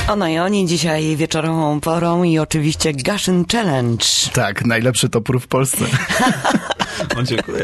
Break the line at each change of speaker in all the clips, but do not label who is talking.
Ona i oni dzisiaj wieczorową porą i oczywiście Gaszyn Challenge.
Tak, najlepszy topór w Polsce.
O, dziękuję.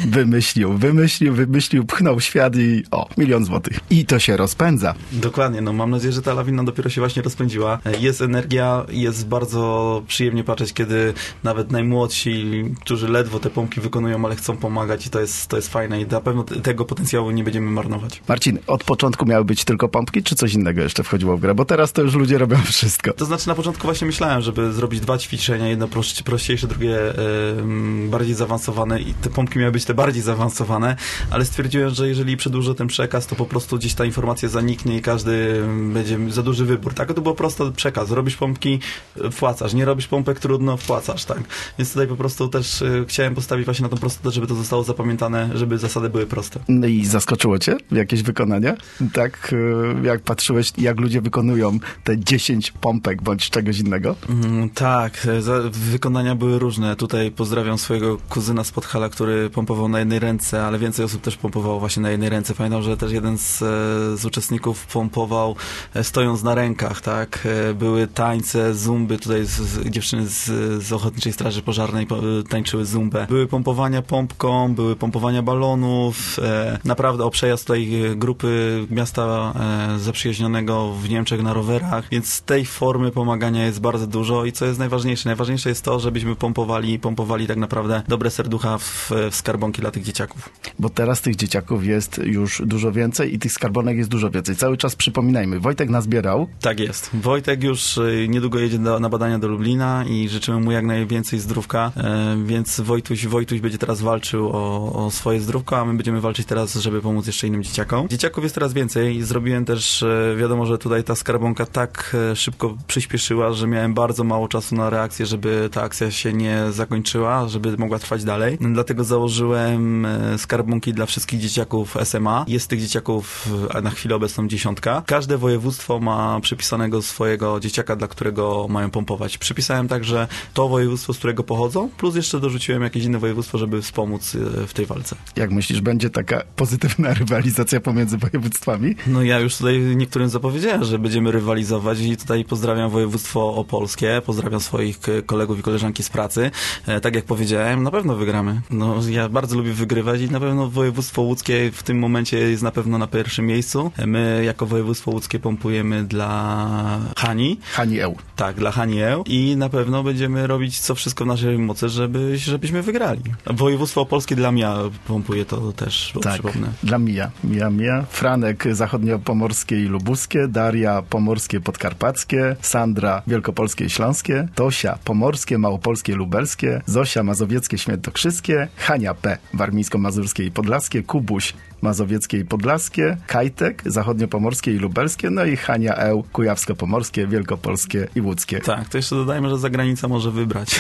Wymyślił, pchnął świat i 1 000 000 złotych. I to się rozpędza.
Dokładnie, no mam nadzieję, że ta lawina dopiero się właśnie rozpędziła. Jest energia, jest bardzo przyjemnie patrzeć, kiedy nawet najmłodsi, którzy ledwo te pompki wykonują, ale chcą pomagać i to jest fajne i na pewno tego potencjału nie będziemy marnować.
Marcin, od początku miały być tylko pompki, czy coś innego jeszcze wchodziło w grę? Bo teraz to już ludzie robią wszystko.
To znaczy na początku właśnie myślałem, żeby zrobić 2 ćwiczenia, jedno prościejsze, drugie bardziej zaawansowane i te pompki miały być te bardziej zaawansowane, ale stwierdziłem, że jeżeli przedłużę ten przekaz, to po prostu gdzieś ta informacja zaniknie i każdy będzie za duży wybór, tak? To był prosty przekaz. Robisz pompki, wpłacasz. Nie robisz pompek, trudno, wpłacasz, tak? Więc tutaj po prostu też chciałem postawić właśnie na tą prostotę, żeby to zostało zapamiętane, żeby zasady były proste.
No i zaskoczyło cię jakieś wykonania? Tak, jak patrzyłeś, jak ludzie wykonują te 10 pompek bądź czegoś innego?
Tak, wykonania były różne. Tutaj pozdrawiam swojego kuzyna z Podhala, który pompował na jednej ręce, ale więcej osób też pompowało właśnie na jednej ręce. Pamiętam, że też jeden z uczestników pompował stojąc na rękach, tak? Były tańce, zumby, tutaj dziewczyny z Ochotniczej Straży Pożarnej tańczyły zumbę. Były pompowania pompką, były pompowania balonów. Naprawdę o przejazd tutaj grupy miasta zaprzyjaźnionego w Niemczech na rowerach, więc tej formy pomagania jest bardzo dużo i co jest najważniejsze? Najważniejsze jest to, żebyśmy pompowali tak naprawdę dobre serducha w skarbonki dla tych dzieciaków.
Bo teraz tych dzieciaków jest już dużo więcej i tych skarbonek jest dużo więcej. Cały czas przypominajmy, Wojtek nazbierał.
Tak jest. Wojtek już niedługo jedzie na badania do Lublina i życzymy mu jak najwięcej zdrówka, więc Wojtuś będzie teraz walczył o swoje zdrówko, a my będziemy walczyć teraz, żeby pomóc jeszcze innym dzieciakom. Dzieciaków jest teraz więcej. Zrobiłem też, wiadomo, że tutaj ta skarbonka tak szybko przyspieszyła, że miałem bardzo mało czasu na reakcję, żeby ta akcja się nie zakończyła, żeby mogła trwać dalej. Dlatego założyłem skarbonki dla wszystkich dzieciaków SMA. Jest tych dzieciaków na chwilę obecną 10. Każde województwo ma przypisanego swojego dzieciaka, dla którego mają pompować. Przypisałem także to województwo, z którego pochodzą, plus jeszcze dorzuciłem jakieś inne województwo, żeby wspomóc w tej walce.
Jak myślisz, będzie taka pozytywna rywalizacja pomiędzy województwami?
No ja już tutaj niektórym zapowiedziałem, że będziemy rywalizować i tutaj pozdrawiam województwo opolskie, pozdrawiam swoich kolegów i koleżanki z pracy. Tak jak powiedziałem, na pewno wygramy. No ja bardzo lubię wygrywać i na pewno województwo łódzkie w tym momencie jest na pewno na pierwszym miejscu. My jako województwo łódzkie pompujemy dla Hani.
Hani Eł.
Tak, dla Hani Eł i na pewno będziemy robić co wszystko w naszej mocy, żebyśmy wygrali. Województwo opolskie dla Mia pompuje to też,
tak,
przypomnę.
Dla Mia. Franek zachodniopomorskie i lubuskie, Daria pomorskie podkarpackie, Sandra wielkopolskie i śląskie, Tosia pomorskie, małopolskie, lubelskie, Zosia mazowieckie, świętokrzyskie, Hania P. warmińsko-mazurskie i podlaskie, Kubuś mazowieckie i podlaskie, Kajtek zachodniopomorskie i lubelskie, no i Hania Eł kujawsko-pomorskie, wielkopolskie i łódzkie.
Tak, to jeszcze dodajmy, że zagranica może wybrać.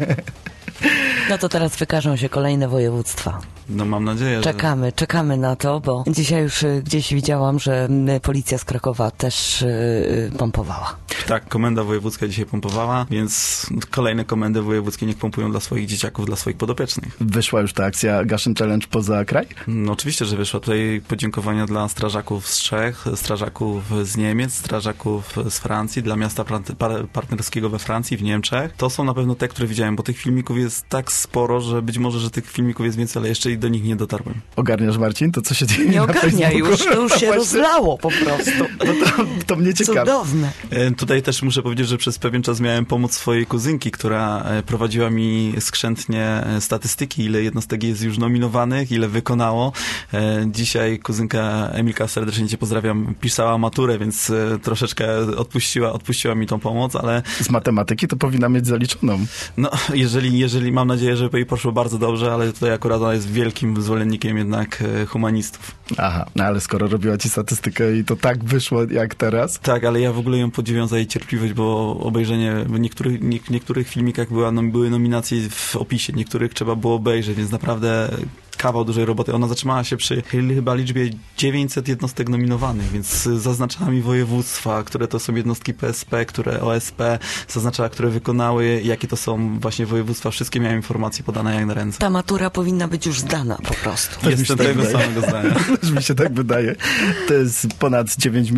No to teraz wykażą się kolejne województwa.
No mam nadzieję,
Czekamy na to, bo dzisiaj już gdzieś widziałam, że policja z Krakowa też pompowała.
Tak, komenda wojewódzka dzisiaj pompowała, więc kolejne komendy wojewódzkie niech pompują dla swoich dzieciaków, dla swoich podopiecznych.
Wyszła już ta akcja Gaszyn Challenge poza kraj?
No oczywiście, że wyszła. Tutaj podziękowania dla strażaków z Czech, strażaków z Niemiec, strażaków z Francji, dla miasta partnerskiego we Francji, w Niemczech. To są na pewno te, które widziałem, bo tych filmików jest tak sporo, że być może, że tych filmików jest więcej, ale jeszcze i do nich nie dotarłem.
Ogarniasz, Marcin, to co się dzieje
nie
na
ogarnia
Facebooku?
To już się rozlało po prostu.
No to mnie ciekawi.
Cudowne.
Tutaj też muszę powiedzieć, że przez pewien czas miałem pomoc swojej kuzynki, która prowadziła mi skrzętnie statystyki, ile jednostek jest już nominowanych, ile wykonało. Dzisiaj kuzynka Emilka, serdecznie cię pozdrawiam, pisała maturę, więc troszeczkę odpuściła mi tą pomoc, ale...
Z matematyki to powinna mieć zaliczoną.
No, jeżeli mam nadzieję, że jej poszło bardzo dobrze, ale tutaj akurat ona jest wielkim zwolennikiem jednak humanistów.
Aha, no ale skoro robiła ci statystykę i to tak wyszło jak teraz?
Tak, ale ja w ogóle ją podziwiam za jej cierpliwość, bo obejrzenie w niektórych filmikach były nominacje w opisie, niektórych trzeba było obejrzeć, więc naprawdę kawał dużej roboty. Ona zatrzymała się przy chyba liczbie 900 jednostek nominowanych, więc zaznaczała mi województwa, które to są jednostki PSP, które OSP, zaznaczała, które wykonały, jakie to są właśnie województwa. Wszystkie miałem informacje podane jak na ręce.
Ta matura powinna być już zdana po prostu.
Jestem tego samego zdania.
Też mi się tak wydaje. To jest ponad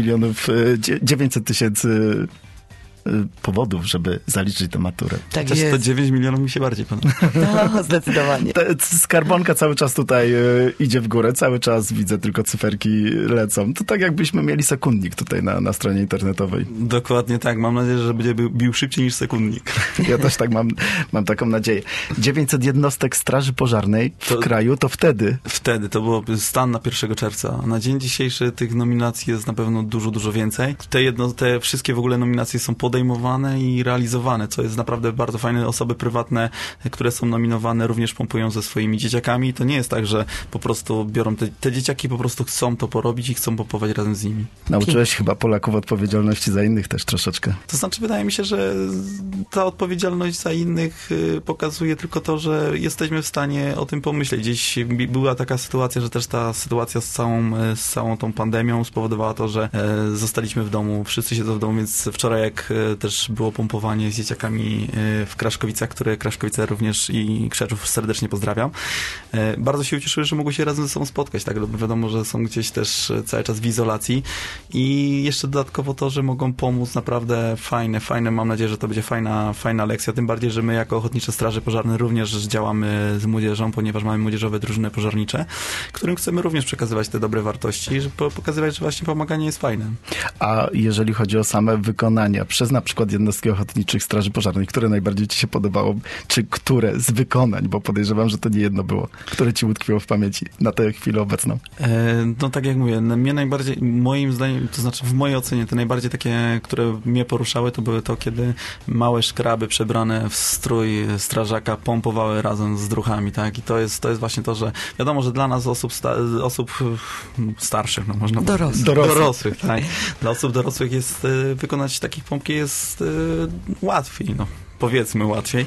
900 tysięcy powodów, żeby zaliczyć tę maturę.
Tak
Chociaż
jest.
to 9 milionów mi się bardziej podoba.
No, zdecydowanie.
Skarbonka cały czas tutaj idzie w górę, cały czas widzę tylko cyferki lecą. To tak jakbyśmy mieli sekundnik tutaj na stronie internetowej.
Dokładnie tak. Mam nadzieję, że będzie bił szybciej niż sekundnik.
Ja też tak mam taką nadzieję. 900 jednostek Straży Pożarnej w kraju, to wtedy.
Wtedy, to było stan na 1 czerwca. Na dzień dzisiejszy tych nominacji jest na pewno dużo, dużo więcej. Te wszystkie w ogóle nominacje są podejmowane i realizowane, co jest naprawdę bardzo fajne. Osoby prywatne, które są nominowane, również pompują ze swoimi dzieciakami. To nie jest tak, że po prostu biorą te dzieciaki, po prostu chcą to porobić i chcą pompować razem z nimi.
Nauczyłeś chyba Polaków odpowiedzialności za innych też troszeczkę.
To znaczy, wydaje mi się, że ta odpowiedzialność za innych pokazuje tylko to, że jesteśmy w stanie o tym pomyśleć. Gdzieś była taka sytuacja, że też ta sytuacja z całą tą pandemią spowodowała to, że zostaliśmy w domu, wszyscy siedzą w domu, więc wczoraj jak też było pompowanie z dzieciakami w Kraszkowicach, które Kraszkowice również i Krzeczów serdecznie pozdrawiam. Bardzo się ucieszyły, że mogły się razem ze sobą spotkać, tak? Wiadomo, że są gdzieś też cały czas w izolacji i jeszcze dodatkowo to, że mogą pomóc, naprawdę fajne. Mam nadzieję, że to będzie fajna lekcja, tym bardziej, że my jako Ochotnicze Straże Pożarne również działamy z młodzieżą, ponieważ mamy młodzieżowe drużyny pożarnicze, którym chcemy również przekazywać te dobre wartości, żeby pokazywać, że właśnie pomaganie jest fajne.
A jeżeli chodzi o same wykonania, przez na przykład jednostki Ochotniczych Straży Pożarnych, które najbardziej ci się podobało, czy które z wykonań, bo podejrzewam, że to nie jedno było, które ci utkwiło w pamięci na tę chwilę obecną?
No tak jak mówię, mnie najbardziej, moim zdaniem, to znaczy w mojej ocenie, te najbardziej takie, które mnie poruszały, to były to, kiedy małe szkraby przebrane w strój strażaka pompowały razem z druchami, tak? I to jest właśnie to, że wiadomo, że dla nas osób starszych, no można powiedzieć. Dorosłych, tak? Dla osób dorosłych jest wykonać takich pompki jest łatwiej, no. Powiedzmy łatwiej,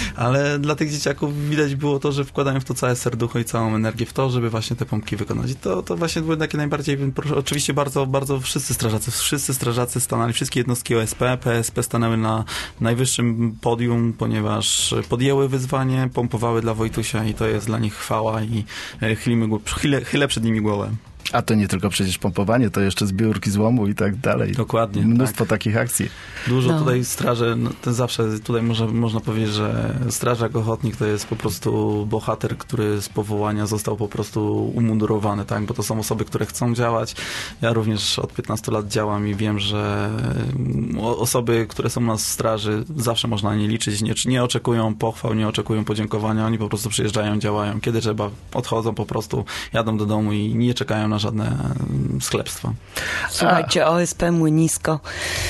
ale dla tych dzieciaków widać było to, że wkładają w to całe serducho i całą energię w to, żeby właśnie te pompki wykonać. I to właśnie były takie najbardziej, oczywiście bardzo wszyscy strażacy stanęli, wszystkie jednostki OSP, PSP stanęły na najwyższym podium, ponieważ podjęły wyzwanie, pompowały dla Wojtusia i to jest dla nich chwała i chylę przed nimi głowę.
A to nie tylko przecież pompowanie, to jeszcze zbiórki złomu i tak dalej.
Dokładnie.
Mnóstwo takich akcji.
Dużo tutaj straży, to zawsze tutaj można powiedzieć, że strażak ochotnik to jest po prostu bohater, który z powołania został po prostu umundurowany, tak? Bo to są osoby, które chcą działać. Ja również od 15 lat działam i wiem, że osoby, które są u nas w straży, zawsze można na nie liczyć. Nie oczekują pochwał, nie oczekują podziękowania. Oni po prostu przyjeżdżają, działają. Kiedy trzeba, odchodzą po prostu, jadą do domu i nie czekają na żadne sklepstwa.
Słuchajcie, OSP Młynisko,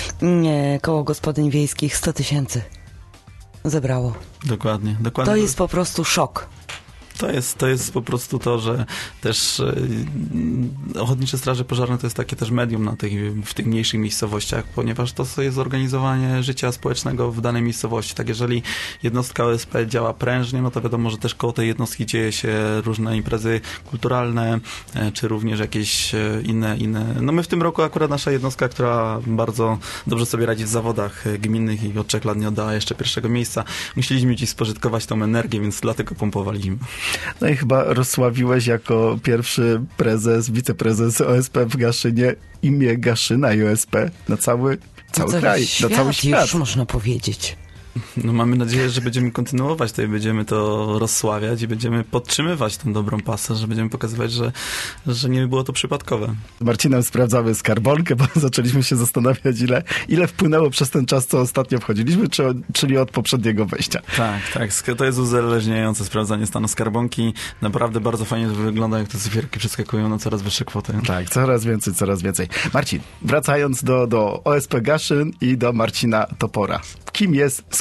Koło Gospodyń Wiejskich 100 000 zebrało.
Dokładnie.
To jest po prostu szok.
To jest po prostu to, że też Ochotnicze Straże Pożarne to jest takie też medium w tych mniejszych miejscowościach, ponieważ to jest zorganizowanie życia społecznego w danej miejscowości. Tak, jeżeli jednostka OSP działa prężnie, no to wiadomo, że też koło tej jednostki dzieje się różne imprezy kulturalne, czy również jakieś inne. No my w tym roku akurat nasza jednostka, która bardzo dobrze sobie radzi w zawodach gminnych i od 3 lat nie oddała jeszcze 1. miejsca, musieliśmy dziś spożytkować tą energię, więc dlatego pompowaliśmy.
No i chyba rozsławiłeś jako pierwszy wiceprezes OSP w Gaszynie imię Gaszyna i OSP na cały kraj, na cały świat.
Już można powiedzieć.
No mamy nadzieję, że będziemy kontynuować to i będziemy to rozsławiać i będziemy podtrzymywać tą dobrą pasę, że będziemy pokazywać, że nie było to przypadkowe.
Z Marcinem sprawdzamy skarbonkę, bo zaczęliśmy się zastanawiać, ile wpłynęło przez ten czas, co ostatnio wchodziliśmy, czyli od poprzedniego wejścia.
Tak. To jest uzależniające sprawdzanie stanu skarbonki. Naprawdę bardzo fajnie wygląda, jak te cyfierki przeskakują na coraz wyższe kwoty.
Tak, coraz więcej. Marcin, wracając do OSP Gaszyn i do Marcina Topora. Kim jest, skąd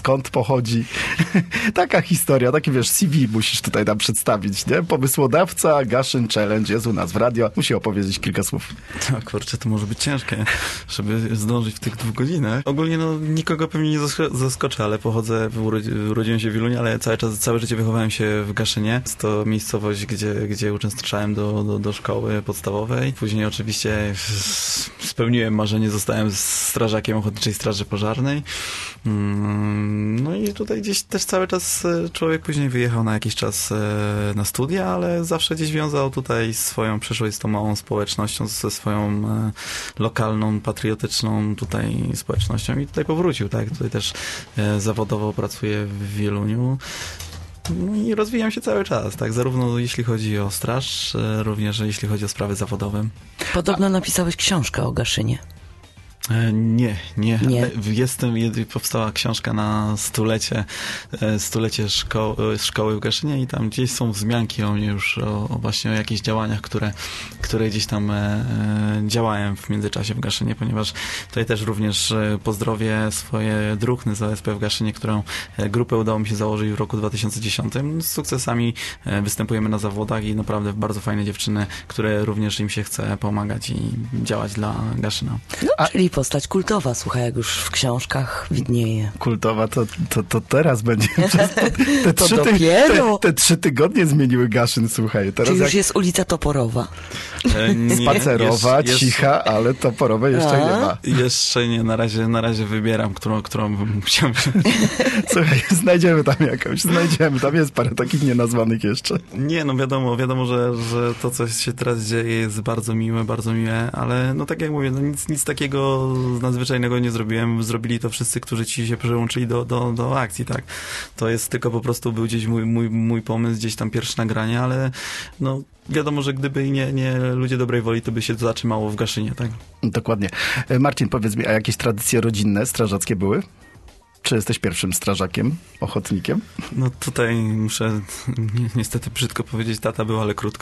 skąd pochodzi. Taka historia, taki wiesz, CV musisz tutaj nam przedstawić, nie? Pomysłodawca Gaszyn Challenge jest u nas w radio. Musi opowiedzieć kilka słów.
Tak, kurczę, to może być ciężkie, żeby zdążyć w tych 2 godzinach. Ogólnie nikogo pewnie nie zaskoczę, ale urodziłem się w Wilunie, ale całe życie wychowałem się w Gaszynie. Jest to miejscowość, gdzie uczęszczałem do szkoły podstawowej. Później oczywiście spełniłem marzenie, zostałem strażakiem Ochotniczej Straży Pożarnej. No i tutaj gdzieś też cały czas człowiek później wyjechał na jakiś czas na studia, ale zawsze gdzieś wiązał tutaj swoją przyszłość z tą małą społecznością, ze swoją lokalną, patriotyczną tutaj społecznością i tutaj powrócił, tak? Tutaj też zawodowo pracuję w Wieluniu. No i rozwijam się cały czas, tak? Zarówno jeśli chodzi o straż, również jeśli chodzi o sprawy zawodowe.
Podobno napisałeś książkę o Gaszynie.
Nie.
Nie.
Powstała książka na stulecie szkoły w Gaszynie i tam gdzieś są wzmianki o mnie już, właśnie o jakichś działaniach, które gdzieś tam działałem w międzyczasie w Gaszynie, ponieważ tutaj też również pozdrowię swoje druhny z OSP w Gaszynie, którą grupę udało mi się założyć w roku 2010. Z sukcesami występujemy na zawodach i naprawdę bardzo fajne dziewczyny, które również im się chce pomagać i działać dla Gaszyna.
Czyli postać kultowa, słuchaj, jak już w książkach widnieje.
Kultowa to teraz będzie. Te 3 tygodnie zmieniły Gaszyn, słuchaj. Teraz
Czyli już jest ulica Toporowa.
Spacerowa, cicha, ale Toporowej jeszcze nie ma.
Jeszcze nie, na razie wybieram, którą bym chciał.
Słuchaj, znajdziemy tam jest parę takich nienazwanych jeszcze.
Nie, wiadomo, że to, co się teraz dzieje, jest bardzo miłe, ale tak jak mówię, nic takiego nadzwyczajnego nie zrobiłem. Zrobili to wszyscy, którzy ci się przyłączyli do akcji, tak? To jest tylko po prostu był gdzieś mój pomysł, gdzieś tam pierwsze nagranie, ale wiadomo, że gdyby nie ludzie dobrej woli, to by się to zatrzymało w Gaszynie, tak?
Dokładnie. Marcin, powiedz mi, a jakieś tradycje rodzinne, strażackie były? Czy jesteś pierwszym strażakiem, ochotnikiem?
Tutaj muszę niestety brzydko powiedzieć, tata był, ale krótko.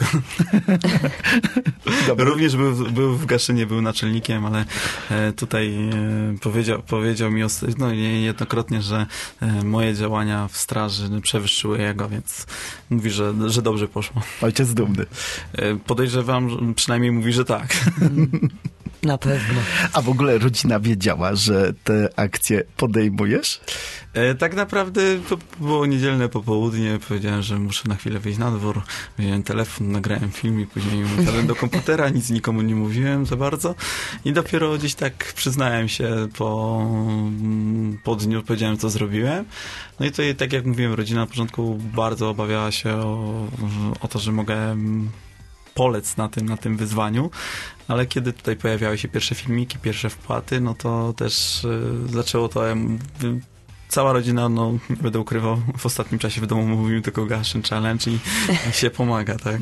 Również był w Gaszynie, był naczelnikiem, ale tutaj powiedział mi niejednokrotnie, że moje działania w straży przewyższyły jego, więc mówi, że dobrze poszło.
Ojciec dumny.
Podejrzewam, przynajmniej mówi, że tak.
Na pewno.
A w ogóle rodzina wiedziała, że te akcje podejmujesz?
Tak naprawdę to było niedzielne popołudnie. Powiedziałem, że muszę na chwilę wyjść na dwór. Wziąłem telefon, nagrałem film i później usiadłem do komputera. Nic nikomu nie mówiłem za bardzo. I dopiero gdzieś tak przyznałem się po dniu, powiedziałem, co zrobiłem. No i to, tak jak mówiłem, rodzina na początku bardzo obawiała się o to, że mogę polec na tym wyzwaniu, ale kiedy tutaj pojawiały się pierwsze filmiki, pierwsze wpłaty, to też zaczęło to... Cała rodzina, nie będę ukrywał, w ostatnim czasie w domu mówił tylko Gaszyn Challenge i się pomaga, tak?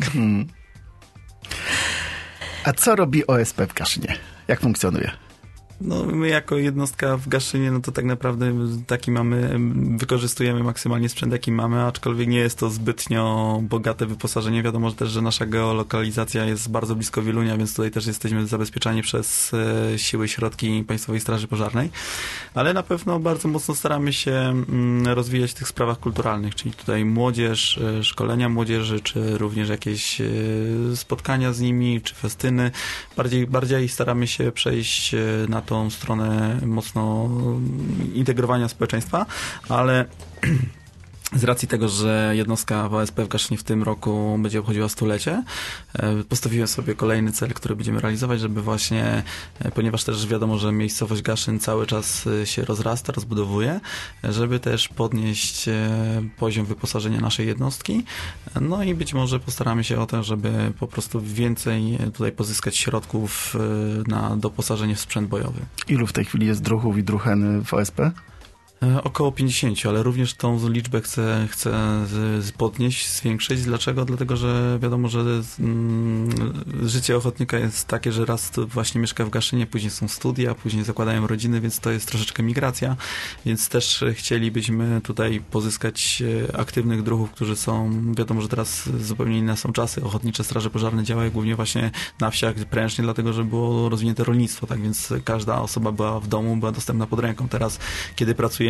A co robi OSP w Gaszynie? Jak funkcjonuje?
My jako jednostka w Gaszynie, to tak naprawdę wykorzystujemy maksymalnie sprzęt, jaki mamy, aczkolwiek nie jest to zbytnio bogate wyposażenie. Wiadomo że też, że nasza geolokalizacja jest bardzo blisko Wielunia, więc tutaj też jesteśmy zabezpieczani przez siły, środki Państwowej Straży Pożarnej, ale na pewno bardzo mocno staramy się rozwijać w tych sprawach kulturalnych, czyli tutaj młodzież, szkolenia młodzieży, czy również jakieś spotkania z nimi, czy festyny. Bardziej staramy się przejść na tą stronę mocno integrowania społeczeństwa, ale z racji tego, że jednostka OSP w Gaszynie w tym roku będzie obchodziła 100-lecie, postawiłem sobie kolejny cel, który będziemy realizować, żeby właśnie, ponieważ też wiadomo, że miejscowość Gaszyn cały czas się rozrasta, rozbudowuje, żeby też podnieść poziom wyposażenia naszej jednostki. I być może postaramy się o to, żeby po prostu więcej tutaj pozyskać środków na doposażenie w sprzęt bojowy.
Ilu w tej chwili jest druhów i druhen w OSP?
Około 50, ale również tą liczbę chcę podnieść, zwiększyć. Dlaczego? Dlatego, że wiadomo, że życie ochotnika jest takie, że raz właśnie mieszka w Gaszynie, później są studia, później zakładają rodziny, więc to jest troszeczkę migracja, więc też chcielibyśmy tutaj pozyskać aktywnych druhów, którzy są, wiadomo, że teraz zupełnie inne są czasy. Ochotnicze straże pożarne działają głównie właśnie na wsiach prężnie, dlatego, że było rozwinięte rolnictwo, tak więc każda osoba była w domu, była dostępna pod ręką. Teraz, kiedy pracujemy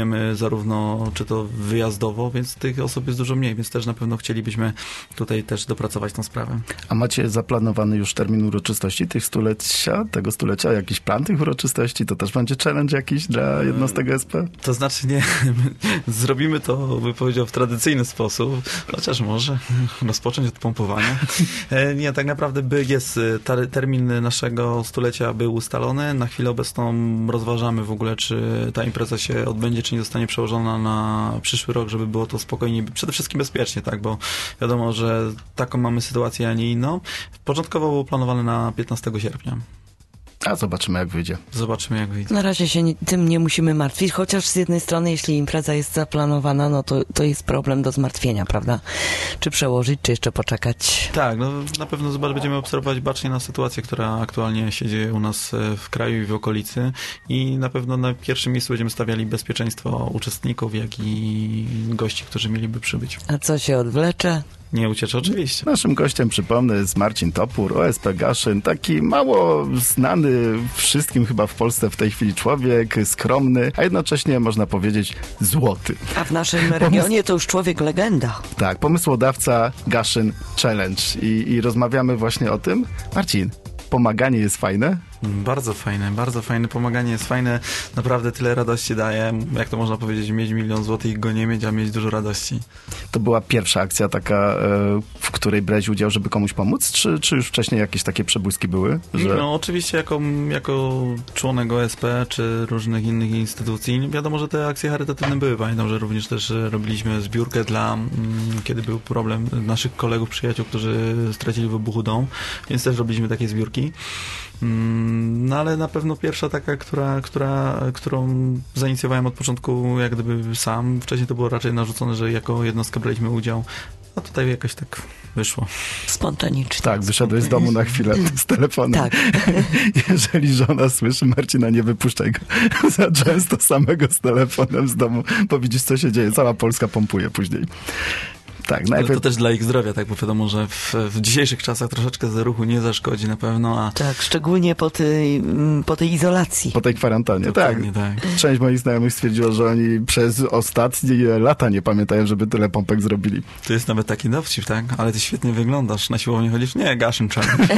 pracujemy zarówno czy to wyjazdowo, więc tych osób jest dużo mniej, więc też na pewno chcielibyśmy tutaj też dopracować tą sprawę.
A macie zaplanowany już termin uroczystości tego stulecia? Jakiś plan tych uroczystości? To też będzie challenge jakiś dla jednostek SP?
To znaczy nie, zrobimy to, bym powiedział, w tradycyjny sposób, chociaż może rozpocząć od pompowania. Nie, tak naprawdę jest termin naszego stulecia był ustalony. Na chwilę obecną rozważamy w ogóle, czy ta impreza się odbędzie, czy nie zostanie przełożona na przyszły rok, żeby było to spokojnie, przede wszystkim bezpiecznie, tak, bo wiadomo, że taką mamy sytuację, a nie inną. Początkowo było planowane na 15 sierpnia.
A zobaczymy, jak wyjdzie.
Zobaczymy, jak wyjdzie.
Na razie się tym nie musimy martwić, chociaż z jednej strony, jeśli impreza jest zaplanowana, no to jest problem do zmartwienia, prawda? Czy przełożyć, czy jeszcze poczekać?
Tak, no na pewno będziemy obserwować bacznie na sytuację, która aktualnie się dzieje u nas w kraju i w okolicy i na pewno na pierwszym miejscu będziemy stawiali bezpieczeństwo uczestników, jak i gości, którzy mieliby przybyć.
A co się odwlecze?
Nie ucieczy oczywiście.
Naszym gościem, przypomnę, jest Marcin Topór, OSP Gaszyn, taki mało znany wszystkim chyba w Polsce w tej chwili człowiek, skromny, a jednocześnie można powiedzieć złoty.
A w naszym regionie to już człowiek legenda.
Tak, pomysłodawca Gaszyn Challenge i rozmawiamy właśnie o tym. Marcin, pomaganie jest fajne?
Bardzo fajne. Pomaganie jest fajne. Naprawdę tyle radości daje. Jak to można powiedzieć, mieć 1 000 000 złotych i go nie mieć, a mieć dużo radości.
To była pierwsza akcja taka, w której brałeś udział, żeby komuś pomóc? Czy już wcześniej jakieś takie przebłyski były? Że...
No oczywiście jako członek OSP czy różnych innych instytucji. Wiadomo, że te akcje charytatywne były. Pamiętam, że również też robiliśmy zbiórkę kiedy był problem naszych kolegów, przyjaciół, którzy stracili w wybuchu dom, więc też robiliśmy takie zbiórki. No ale na pewno pierwsza taka, którą zainicjowałem od początku jak gdyby sam. Wcześniej to było raczej narzucone, że jako jednostkę braliśmy udział, a tutaj jakoś tak wyszło.
Spontanicznie.
Tak, wyszedłeś z domu na chwilę z telefonem.
Tak.
Jeżeli żona słyszy, Marcina, nie wypuszczaj go za często samego z telefonem z domu, bo widzisz, co się dzieje. Cała Polska pompuje później. Tak,
ale to też dla ich zdrowia, tak, bo wiadomo, że w dzisiejszych czasach troszeczkę ruchu nie zaszkodzi na pewno, a...
Tak, szczególnie po tej izolacji.
Po tej kwarantannie, tak. Część moich znajomych stwierdziła, że oni przez ostatnie lata nie pamiętają, żeby tyle pompek zrobili.
To jest nawet taki dowcip, tak? Ale ty świetnie wyglądasz, na siłownię chodzisz? Nie, Gaszyn Challenge.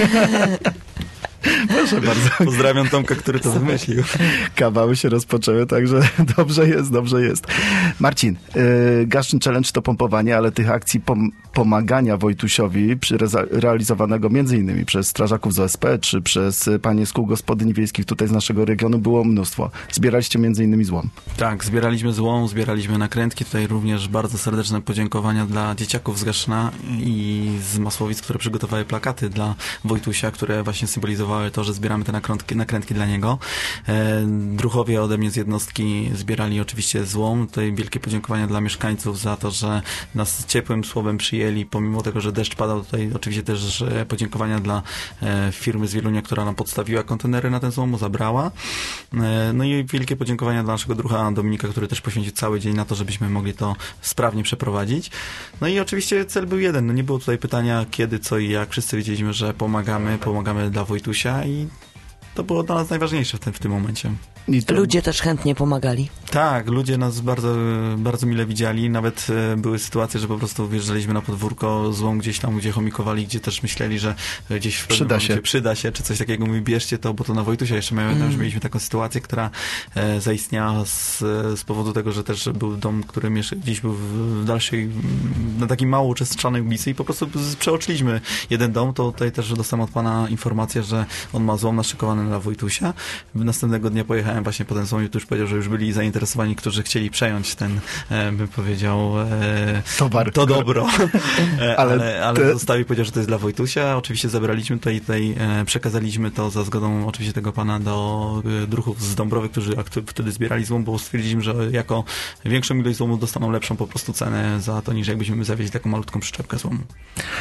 Proszę bardzo.
Pozdrawiam Tomka, który to wymyślił.
Kawały się rozpoczęły, także dobrze jest. Marcin, Gaszyn Challenge to pompowanie, ale tych akcji pomagania Wojtusiowi realizowanego między innymi przez strażaków z OSP, czy przez panie z kół gospodyń wiejskich tutaj z naszego regionu było mnóstwo. Zbieraliście między innymi złom.
Tak, zbieraliśmy złom, zbieraliśmy nakrętki. Tutaj również bardzo serdeczne podziękowania dla dzieciaków z Gaszyna i z Masłowic, które przygotowały plakaty dla Wojtusia, które właśnie symbolizowały to, że zbieramy te nakrętki dla niego. Druhowie ode mnie z jednostki zbierali oczywiście złom. Tutaj wielkie podziękowania dla mieszkańców za to, że nas ciepłym słowem przyjęli, pomimo tego, że deszcz padał. Tutaj oczywiście też podziękowania dla firmy z Wielunia, która nam podstawiła kontenery na ten złom, zabrała. No i wielkie podziękowania dla naszego druha Dominika, który też poświęcił cały dzień na to, żebyśmy mogli to sprawnie przeprowadzić. No i oczywiście cel był jeden. No nie było tutaj pytania kiedy, co i jak. Wszyscy wiedzieliśmy, że pomagamy dla Wojtusia i to było dla nas najważniejsze w tym momencie.
Ludzie też chętnie pomagali.
Tak, ludzie nas bardzo, bardzo mile widzieli. Nawet były sytuacje, że po prostu wjeżdżaliśmy na podwórko, złom gdzieś tam, gdzie chomikowali, gdzie też myśleli, że gdzieś w pewnym momencie przyda się, czy coś takiego. Mówi, bierzcie to, bo to na Wojtusia jeszcze że mieliśmy taką sytuację, która zaistniała z powodu tego, że też był dom, który gdzieś był w dalszej, na takiej mało uczestniczonej ulicy i po prostu przeoczyliśmy jeden dom. To tutaj też dostałem od pana informację, że on ma złom naszykowany dla Wojtusia. Następnego dnia pojechałem właśnie po ten złom i tu już powiedział, że już byli zainteresowani, którzy chcieli przejąć ten, bym powiedział,
towar.
To dobro. ale zostawił i powiedział, że to jest dla Wojtusia. Oczywiście zabraliśmy tutaj przekazaliśmy to za zgodą oczywiście tego pana do druhów z Dąbrowy, którzy wtedy zbierali złom, bo stwierdziliśmy, że jako większą ilość złomu dostaną lepszą po prostu cenę za to, niż jakbyśmy zawieźli taką malutką przyczepkę złomu.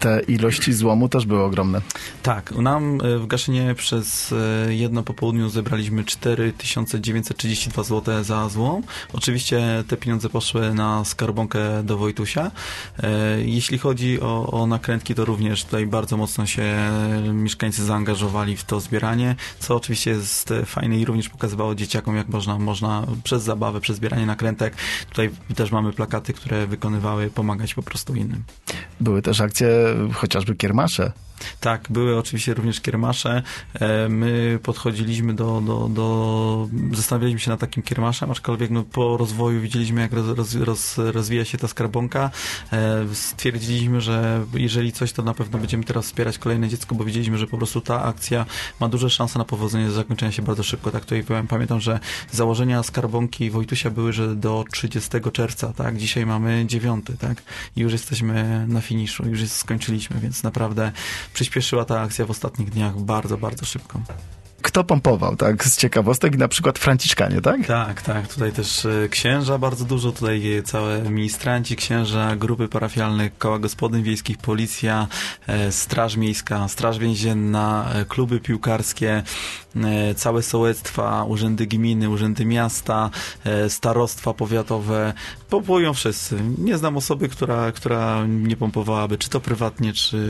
Te ilości złomu też były ogromne.
Tak, nam w Gaszynie przez jedno popołudniu zebraliśmy 4932 zł za złom. Oczywiście te pieniądze poszły na skarbonkę do Wojtusia. Jeśli chodzi o nakrętki, to również tutaj bardzo mocno się mieszkańcy zaangażowali w to zbieranie, co oczywiście jest fajne i również pokazywało dzieciakom, jak można przez zabawę, przez zbieranie nakrętek. Tutaj też mamy plakaty, które wykonywały pomagać po prostu innym.
Były też akcje, chociażby kiermasze.
Tak, były oczywiście również kiermasze. My podchodziliśmy zastanawialiśmy się nad takim kiermaszem, aczkolwiek po rozwoju widzieliśmy, jak rozwija się ta skarbonka. Stwierdziliśmy, że jeżeli coś, to na pewno będziemy teraz wspierać kolejne dziecko, bo widzieliśmy, że po prostu ta akcja ma duże szanse na powodzenie, zakończenia się bardzo szybko. Tak, tutaj pamiętam, że założenia skarbonki Wojtusia były, że do 30 czerwca, tak? Dzisiaj mamy 9, tak? I już jesteśmy na finiszu, już skończyliśmy, więc naprawdę przyspieszyła ta akcja w ostatnich dniach bardzo, bardzo szybko.
Kto pompował, tak? Z ciekawostek, na przykład Franciszkanie, tak?
Tak. Tutaj też księża bardzo dużo, tutaj całe ministranci, księża, grupy parafialne, koła gospodyń wiejskich, policja, straż miejska, straż więzienna, kluby piłkarskie, całe sołectwa, urzędy gminy, urzędy miasta, starostwa powiatowe. Pompują wszyscy. Nie znam osoby, która nie pompowałaby, czy to prywatnie, czy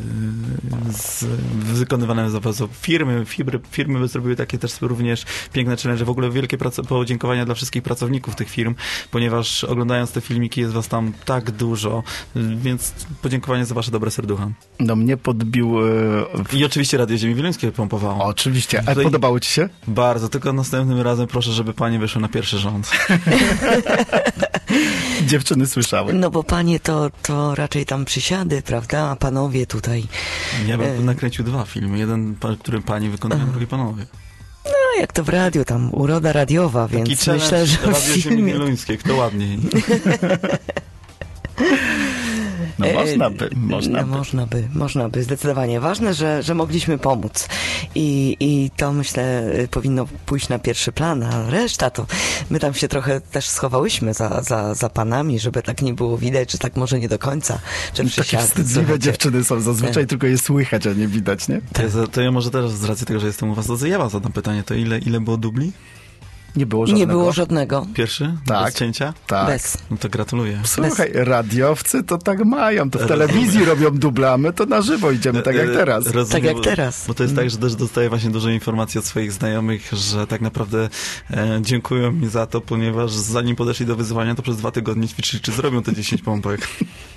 wykonywane za firmy zrobiły takie też również piękne challenge. W ogóle wielkie podziękowania dla wszystkich pracowników tych firm, ponieważ oglądając te filmiki jest was tam tak dużo, więc podziękowanie za wasze dobre serducha.
No mnie podbił...
I oczywiście Radio Ziemi Wieluńskiej pompowało.
Oczywiście. A podobało ci się?
Bardzo, tylko następnym razem proszę, żeby panie wyszły na pierwszy rząd.
Dziewczyny słyszały.
No bo panie to raczej tam przysiady, prawda? A panowie tutaj...
Ja bym nakręcił 2 filmy. Jeden, którym pani wykonują, drugi panowie.
No jak to w radiu, tam uroda radiowa, więc
taki
myślę, że
Radio
w
Ziemi
filmie...
Wieluńskiej, kto ładniej.
No
można by, zdecydowanie. Ważne, że mogliśmy pomóc i to myślę powinno pójść na pierwszy plan, a reszta to my tam się trochę też schowałyśmy za panami, żeby tak nie było widać, że tak może nie do końca, że
Takie
przysiady.
wstydliwe dziewczyny są zazwyczaj, tylko je słychać, a nie widać, nie?
To ja może też z racji tego, że jestem u was, to ja was zadam pytanie, to ile było dubli?
Nie było żadnego.
Nie było żadnego.
Pierwszy?
Tak.
Bez cięcia?
Tak.
Bez.
No to gratuluję.
Słuchaj, radiowcy to tak mają, to w telewizji robią dubla, a my to na żywo idziemy, tak jak teraz.
Rozumiem,
Tak jak teraz.
Bo to jest tak, że też dostaję właśnie dużo informacji od swoich znajomych, że tak naprawdę dziękują mi za to, ponieważ zanim podeszli do wyzwania, to przez 2 tygodnie ćwiczyli, czy zrobią te 10 pompek.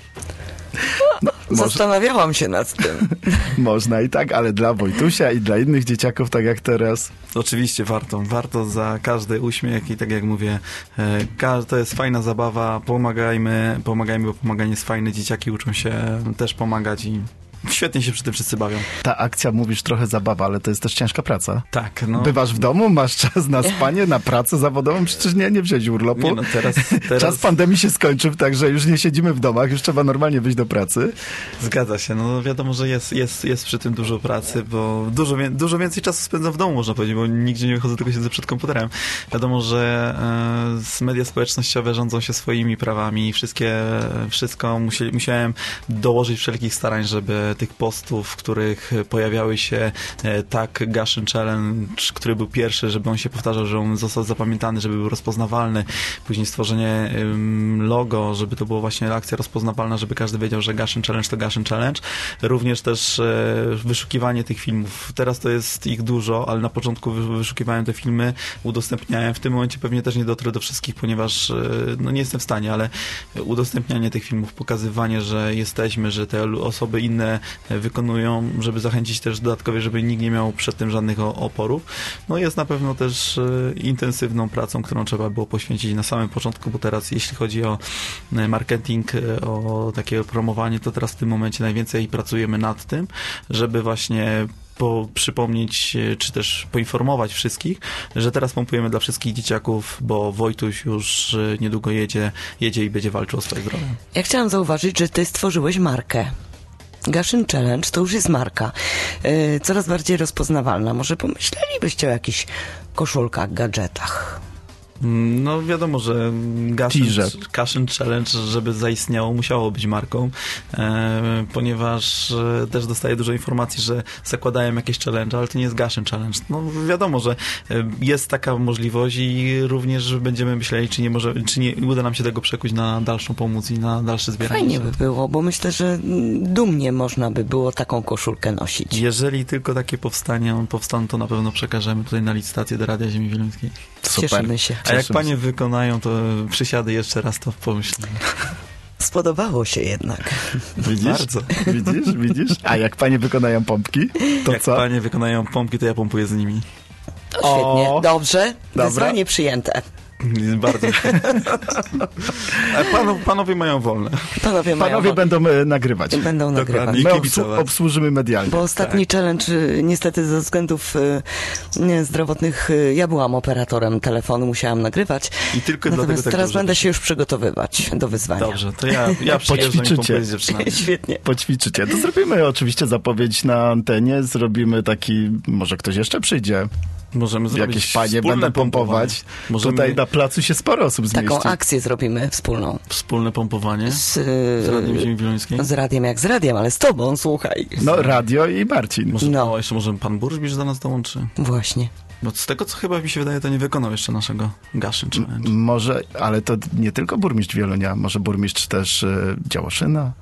Zastanawiałam się nad tym.
Można i tak, ale dla Wojtusia i dla innych dzieciaków, tak jak teraz.
Oczywiście warto za każdy uśmiech i tak jak mówię, to jest fajna zabawa, pomagajmy, bo pomaganie jest fajne, dzieciaki uczą się też pomagać i świetnie się przy tym wszyscy bawią.
Ta akcja, mówisz, trochę zabawa, ale to jest też ciężka praca.
Tak, no.
Bywasz w domu, masz czas na spanie, na pracę zawodową, przecież nie wziąć urlopu.
Nie, no teraz...
Czas pandemii się skończył, także już nie siedzimy w domach, już trzeba normalnie wyjść do pracy.
Zgadza się, no wiadomo, że jest przy tym dużo pracy, bo dużo więcej czasu spędzam w domu, można powiedzieć, bo nigdzie nie wychodzę, tylko siedzę przed komputerem. Wiadomo, że media społecznościowe rządzą się swoimi prawami, wszystko musiałem dołożyć wszelkich starań, żeby tych postów, w których pojawiały się tak Gaszyn Challenge, który był pierwszy, żeby on się powtarzał, że on został zapamiętany, żeby był rozpoznawalny. Później stworzenie logo, żeby to była właśnie akcja rozpoznawalna, żeby każdy wiedział, że Gaszyn Challenge to Gaszyn Challenge. Również też wyszukiwanie tych filmów. Teraz to jest ich dużo, ale na początku wyszukiwałem te filmy, udostępniałem. W tym momencie pewnie też nie dotrę do wszystkich, ponieważ no nie jestem w stanie, ale udostępnianie tych filmów, pokazywanie, że jesteśmy, że te osoby inne wykonują, żeby zachęcić też dodatkowo, żeby nikt nie miał przed tym żadnych oporów. No jest na pewno też intensywną pracą, którą trzeba było poświęcić na samym początku, bo teraz jeśli chodzi o marketing, o takie promowanie, to teraz w tym momencie najwięcej pracujemy nad tym, żeby właśnie przypomnieć, czy też poinformować wszystkich, że teraz pompujemy dla wszystkich dzieciaków, bo Wojtuś już niedługo jedzie i będzie walczył o swoje zdrowie.
Ja chciałam zauważyć, że ty stworzyłeś markę. Gaszyn Challenge to już jest marka. Coraz bardziej rozpoznawalna. Może pomyślelibyście o jakichś koszulkach, gadżetach?
No wiadomo, że Gaszyn Challenge, żeby zaistniało, musiało być marką, ponieważ też dostaję dużo informacji, że zakładają jakieś challenge, ale to nie jest Gaszyn Challenge. No wiadomo, że jest taka możliwość i również będziemy myśleli, czy nie uda nam się tego przekuć na dalszą pomoc i na dalsze zbieranie.
Fajnie by było, bo myślę, że dumnie można by było taką koszulkę nosić.
Jeżeli tylko takie powstaną, to na pewno przekażemy tutaj na licytację do Radia Ziemi Wieluńskiej.
Super.
Cieszymy się.
A jak panie wykonają, to przysiadę jeszcze raz, to pomyślę.
Spodobało się jednak.
Widzisz?
Bardzo.
Widzisz? A jak panie wykonają pompki, to
jak
co?
panie wykonają pompki, to ja pompuję z nimi.
Świetnie. Dobrze.
Dobra.
Wyzwanie przyjęte.
Bardzo. Panowie mają wolne.
Panowie
będą nagrywać.
będą
Dokładnie.
nagrywać.
My
kibicować.
obsłużymy medialnie.
Bo ostatni challenge, niestety ze względów zdrowotnych, ja byłam operatorem telefonu, musiałam nagrywać.
I tylko
Natomiast
dlatego tak
teraz
dobrze
będę
wyszło.
się już przygotowywać do wyzwania.
Dobrze, to ja przyjeżdżam i
Poćwiczycie.
pompuję z dziewczynami.
Świetnie.
Poćwiczycie. To zrobimy oczywiście zapowiedź na antenie, zrobimy taki, może ktoś jeszcze przyjdzie.
Możemy zrobić
Jakieś panie
wspólne
będą pompować.
pompowanie. Możemy
Tutaj na placu się sporo osób zmieści.
Taką akcję zrobimy wspólną.
wspólne pompowanie
Z
Radiem Ziemi Wieluńskiej.
z radiem jak z radiem, ale z tobą, słuchaj.
No, radio i Marcin.
No.
Jeszcze może pan burmistrz do nas dołączy.
Właśnie.
Bo z tego, co chyba mi się wydaje, to nie wykonał jeszcze naszego Gaszyn Challenge.
Może, ale to nie tylko burmistrz Wielunia, może burmistrz też Działoszyna.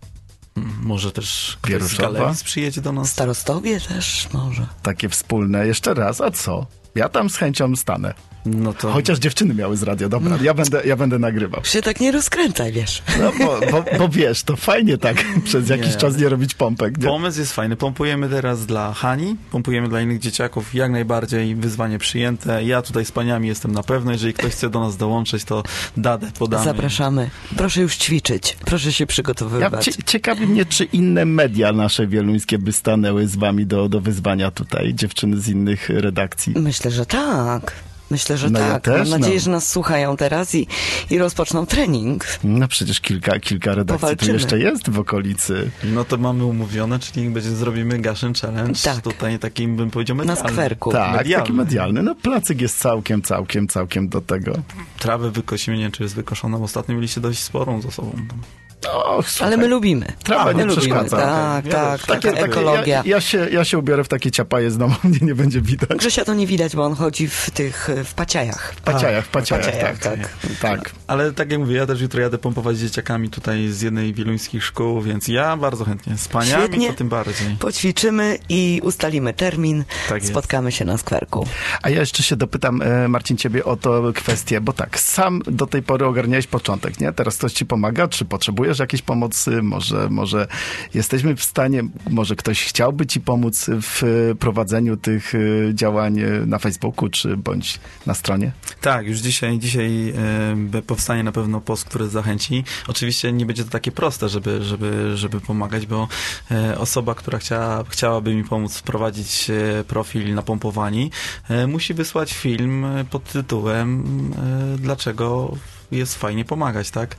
Może też ktoś z
Wieruszowa?
Galewic przyjedzie do nas.
Starostowie też może.
Takie wspólne. Jeszcze raz, a co? Ja tam z chęcią stanę.
No to
Chociaż dziewczyny miały z radio, dobra, ja będę nagrywał.
Się tak nie rozkręcaj, wiesz.
No bo wiesz, to fajnie tak przez jakiś
Nie.
czas nie robić pompek. Nie?
pomysł jest fajny. Pompujemy teraz dla Hani, pompujemy dla innych dzieciaków, jak najbardziej wyzwanie przyjęte. Ja tutaj z paniami jestem na pewno. Jeżeli ktoś chce do nas dołączyć, to dadę podamy.
Zapraszamy. Proszę już ćwiczyć. Proszę się przygotowywać.
Ciekawi mnie, czy inne media nasze wieluńskie by stanęły z wami do wyzwania tutaj, dziewczyny z innych redakcji.
Myślę, że tak. Myślę, że
No ja
tak.
też,
Mam nadzieję,
no.
że nas słuchają teraz i rozpoczną trening.
No przecież kilka redakcji tu
Powalczymy.
jeszcze jest w okolicy.
No to mamy umówione, czyli zrobimy Gaszyn Challenge.
Tak.
Tutaj takim, bym powiedział,
Na
medialnym.
skwerku.
Tak,
medialny.
taki medialny. No placyk jest całkiem do tego.
Trawę wykosimy, nie wiem, czy jest wykoszona, bo ostatnio mieliście dość sporą za sobą.
Och, słuchaj,
Ale my lubimy.
trawa
My
nie
lubimy.
przeszkadza.
Tak,
Ja
tak,
też.
tak.
Takie-
Ekologia.
Ja się ubiorę w takie ciapaje znowu, mnie nie będzie widać.
Grzesia to nie widać, bo on chodzi w paciajach.
W paciajach,
paciajach,
tak. Tak.
Ale tak jak mówię, ja też jutro jadę pompować z dzieciakami tutaj z jednej wieluńskich szkół, więc ja bardzo chętnie. Z paniami
Świetnie.
to tym bardziej.
Poćwiczymy i ustalimy termin.
Tak jest.
Spotkamy się na skwerku.
A ja jeszcze się dopytam, Marcin, ciebie o to kwestię, bo tak, sam do tej pory ogarniałeś początek, nie? Teraz ktoś ci pomaga, czy potrzebujesz jakiejś pomocy? Może jesteśmy w stanie, może ktoś chciałby ci pomóc w prowadzeniu tych działań na Facebooku, czy bądź na stronie?
Tak, już dzisiaj powstanie na pewno post, który zachęci. Oczywiście nie będzie to takie proste, żeby pomagać, bo osoba, która chciałaby mi pomóc wprowadzić profil napompowani, musi wysłać film pod tytułem Dlaczego jest fajnie pomagać, tak?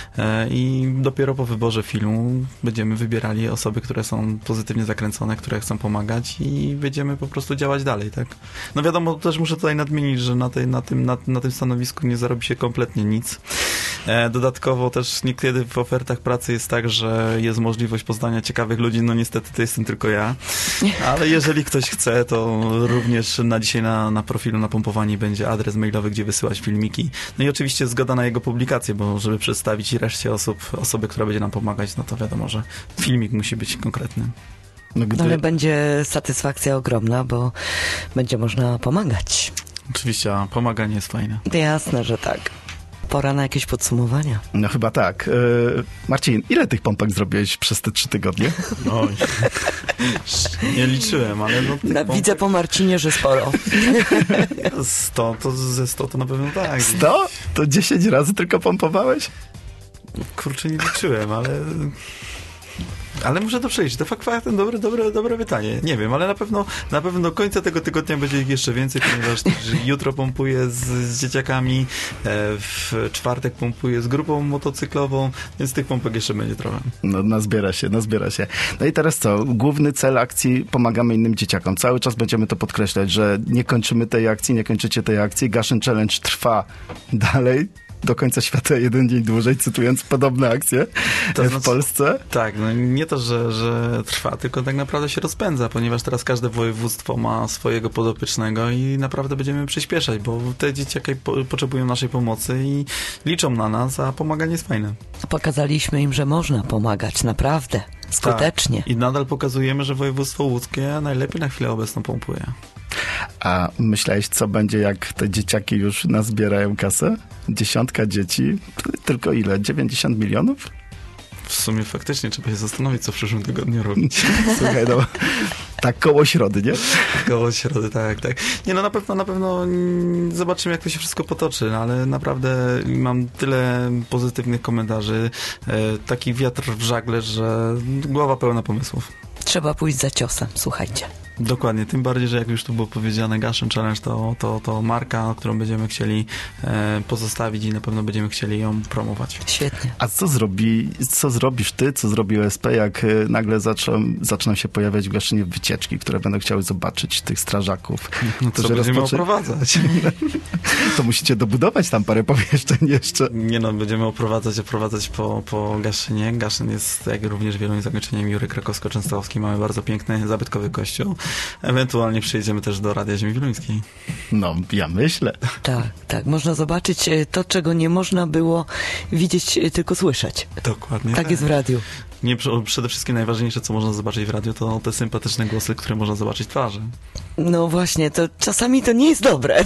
I dopiero po wyborze filmu będziemy wybierali osoby, które są pozytywnie zakręcone, które chcą pomagać i będziemy po prostu działać dalej, tak? No wiadomo, też muszę tutaj nadmienić, że na tym stanowisku nie zarobi się kompletnie nic. Dodatkowo też niekiedy w ofertach pracy jest tak, że jest możliwość poznania ciekawych ludzi, no niestety to jestem tylko ja, ale jeżeli ktoś chce, to również dzisiaj na profilu Napompowani będzie adres mailowy, gdzie wysyłać filmiki. No i oczywiście zgoda na jego publikację, bo żeby przedstawić reszcie osoby, która będzie nam pomagać, no to wiadomo, że filmik musi być konkretny.
No,
No, ale będzie satysfakcja ogromna, bo będzie można pomagać.
Oczywiście, a pomaganie jest fajne.
Jasne, że tak. Pora na jakieś podsumowania.
No chyba tak. Marcin, ile tych pompek zrobiłeś przez te 3 tygodnie?
Oj. Nie liczyłem, ale no...
Widzę po Marcinie, że sporo.
100, to ze 100 to na pewno tak.
100? To 10 razy tylko pompowałeś?
Kurczę, nie liczyłem, ale Ale muszę to przejść. To faktem dobre pytanie. Nie wiem, ale na pewno do końca tego tygodnia będzie ich jeszcze więcej, ponieważ jutro pompuję z dzieciakami, w czwartek pompuję z grupą motocyklową, więc tych pompek jeszcze będzie trochę.
No, nazbiera się. No i teraz co? Główny cel akcji: pomagamy innym dzieciakom. Cały czas będziemy to podkreślać, że nie kończymy tej akcji, nie kończycie tej akcji. Gaszyn Challenge trwa dalej. Do końca świata jeden dzień dłużej, cytując podobne akcje w Polsce.
Tak, no nie to, że trwa, tylko tak naprawdę się rozpędza, ponieważ teraz każde województwo ma swojego podopiecznego i naprawdę będziemy przyspieszać, bo te dzieciaki potrzebują naszej pomocy i liczą na nas, a pomaganie jest fajne.
Pokazaliśmy im, że można pomagać, naprawdę, skutecznie.
Tak. I nadal pokazujemy, że województwo łódzkie najlepiej na chwilę obecną pompuje.
A myślałeś, co będzie, jak te dzieciaki już nazbierają kasę? 10 dzieci, tylko ile? 90 milionów?
W sumie faktycznie trzeba się zastanowić, co w przyszłym tygodniu robić.
Słuchaj, no, tak koło środy, nie?
Koło środy, tak. Nie, no na pewno zobaczymy, jak to się wszystko potoczy, no, ale naprawdę mam tyle pozytywnych komentarzy, taki wiatr w żagle, że głowa pełna pomysłów.
Trzeba pójść za ciosem, słuchajcie.
Dokładnie, tym bardziej, że jak już tu było powiedziane, Gaszyn Challenge to marka, którą będziemy chcieli pozostawić i na pewno będziemy chcieli ją promować.
Świetnie.
A co zrobisz ty, co zrobi OSP, jak nagle zaczną się pojawiać w Gaszynie wycieczki, które będą chciały zobaczyć tych strażaków?
No co będziemy oprowadzać?
To musicie dobudować tam parę pomieszczeń jeszcze.
Nie no, będziemy oprowadzać po Gaszynie. Gaszyn jest, jak również wieloma zakończeniem Jury Krakowsko-Częstochowskiej. Mamy bardzo piękny, zabytkowy kościół. Ewentualnie przyjedziemy też do Radia Ziemi Wiluńskiej.
No, ja myślę.
Tak. Można zobaczyć to, czego nie można było widzieć, tylko słyszeć.
Dokładnie.
Tak jest w radiu.
Przede wszystkim najważniejsze, co można zobaczyć w radiu, to te sympatyczne głosy, które można zobaczyć w twarzy.
No właśnie, to czasami to nie jest dobre.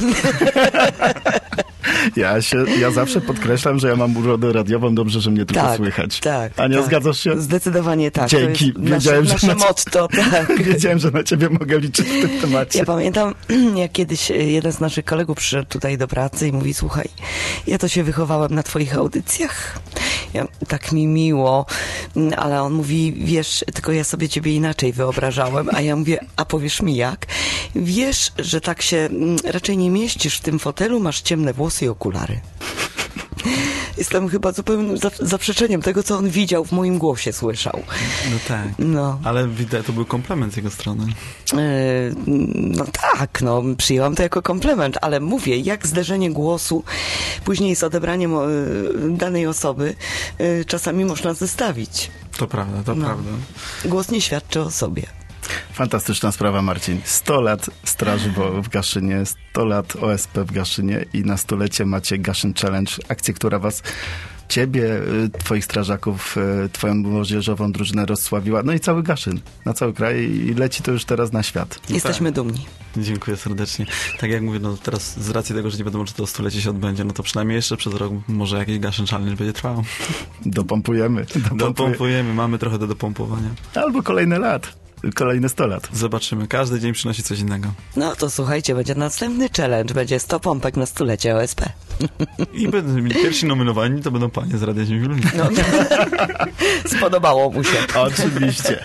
Ja zawsze podkreślam, że ja mam urodę radiową, dobrze, że mnie tylko słychać.
Tak.
Ania, zgadzasz się?
Zdecydowanie tak.
Dzięki.
To jest nasze motto, tak.
Wiedziałem, że na ciebie mogę liczyć w tym temacie.
Ja pamiętam, jak kiedyś jeden z naszych kolegów przyszedł tutaj do pracy i mówi: słuchaj, ja to się wychowałem na twoich audycjach. Tak mi miło, ale on mówi: wiesz, tylko ja sobie ciebie inaczej wyobrażałem, a ja mówię: a powiesz mi jak? Wiesz, że tak się raczej nie mieścisz w tym fotelu, masz ciemne włosy i okulary. Jestem chyba zupełnym zaprzeczeniem tego, co on widział, w moim głosie słyszał.
No tak.
No.
Ale widać, to był komplement z jego strony.
No tak, przyjęłam to jako komplement, ale mówię, jak zderzenie głosu później z odebraniem danej osoby czasami można zestawić.
To prawda, prawda.
Głos nie świadczy o sobie.
Fantastyczna sprawa, Marcin. 100 lat Straży w Gaszynie, 100 lat OSP w Gaszynie i na 100-lecie macie Gaszyn Challenge, akcję, która ciebie, twoich strażaków, twoją młodzieżową drużynę rozsławiła, no i cały Gaszyn, na cały kraj i leci to już teraz na świat.
Jesteśmy dumni.
Dziękuję serdecznie. Tak jak mówię, teraz z racji tego, że nie wiadomo, czy to 100-lecie się odbędzie, no to przynajmniej jeszcze przez rok może jakiś Gaszyn Challenge będzie trwał.
Dopompujemy.
Mamy trochę do dopompowania.
Albo kolejne 100 lat.
Zobaczymy. Każdy dzień przynosi coś innego.
No to słuchajcie, będzie następny challenge. Będzie 100 pompek na 100-lecie OSP.
I pierwsi nominowani to będą panie z Radia Ziemi Wiluńskiej.
No. Spodobało mu się.
Oczywiście.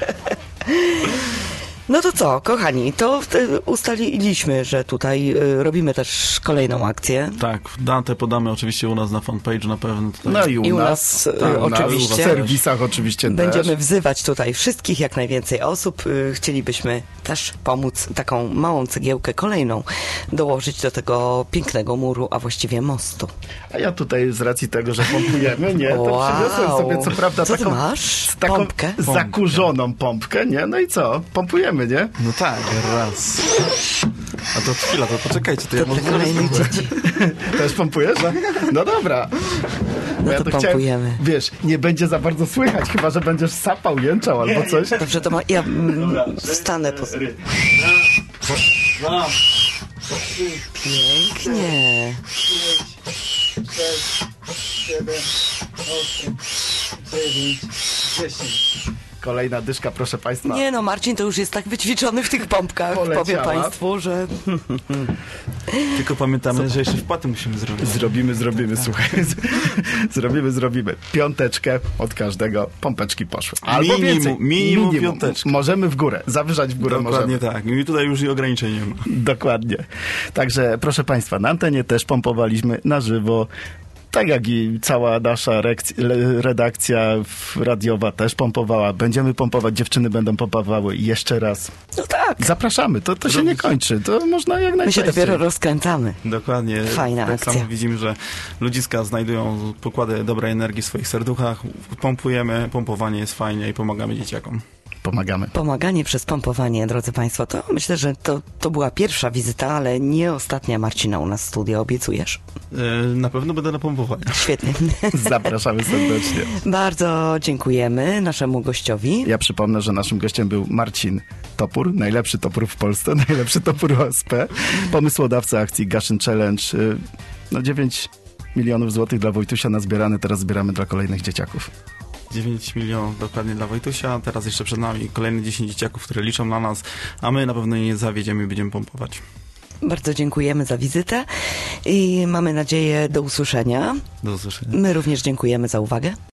No to co, kochani, to ustaliliśmy, że tutaj robimy też kolejną akcję.
Tak, datę podamy oczywiście u nas na fanpage'u na pewno. Tutaj.
No i u nas
oczywiście.
W serwisach oczywiście
będziemy
też.
wzywać tutaj wszystkich, jak najwięcej osób. Chcielibyśmy też pomóc taką małą cegiełkę kolejną dołożyć do tego pięknego muru, a właściwie mostu.
A ja tutaj z racji tego, że pompujemy, to przyniosłem sobie co prawda
co taką, masz?
taką
pompkę?
Zakurzoną pompkę, nie? No i co? Pompujemy, nie?
No tak, raz. A to chwila, to poczekajcie, to ja może
kolejnych dzieci.
Też pompujesz? No dobra.
No to pompujemy.
Wiesz, nie będzie za bardzo słychać, chyba że będziesz sapał, jęczał albo coś.
Dobrze, to ja wstanę po... Pięknie.
5, 6, 7, 8, 9, 10. Kolejna dyszka, proszę Państwa.
Nie no, Marcin to już jest tak wyćwiczony w tych pompkach,
Poleciała.
powiem Państwu, że...
Tylko pamiętamy, że jeszcze wpłaty musimy zrobić.
Zrobimy, słuchaj. Zrobimy. Piąteczkę od każdego, pompeczki poszły. Albo więcej.
Minimum piąteczkę.
Możemy w górę, zawyżać w górę
Dokładnie
możemy.
tak. I tutaj już i ograniczeń nie ma.
Dokładnie. Także proszę Państwa, na antenie też pompowaliśmy na żywo. Tak jak i cała nasza redakcja radiowa też pompowała. Będziemy pompować, dziewczyny będą pompowały jeszcze raz.
No tak,
Zapraszamy, to się nie kończy. To można jak
my się
najczęściej.
dopiero rozkręcamy.
Dokładnie.
Fajna
tak
akcja.
samo widzimy, że ludziska znajdują pokłady dobrej energii w swoich serduchach. Pompujemy, pompowanie jest fajnie i pomagamy dzieciakom.
Pomagamy.
Pomaganie przez pompowanie, drodzy Państwo, to myślę, że to była pierwsza wizyta, ale nie ostatnia Marcina u nas w studio, obiecujesz?
Na pewno będę na pompowaniu.
Świetnie.
Zapraszamy serdecznie.
Bardzo dziękujemy naszemu gościowi.
Ja przypomnę, że naszym gościem był Marcin Topór, najlepszy topór w Polsce, najlepszy topór OSP, pomysłodawca akcji Gaszyn Challenge. 9 milionów złotych dla Wojtusia nazbierane, teraz zbieramy dla kolejnych dzieciaków.
9 milionów dokładnie dla Wojtusia, teraz jeszcze przed nami kolejne 10 dzieciaków, które liczą na nas, a my na pewno nie zawiedziemy i będziemy pompować.
Bardzo dziękujemy za wizytę i mamy nadzieję do usłyszenia.
Do usłyszenia.
My również dziękujemy za uwagę.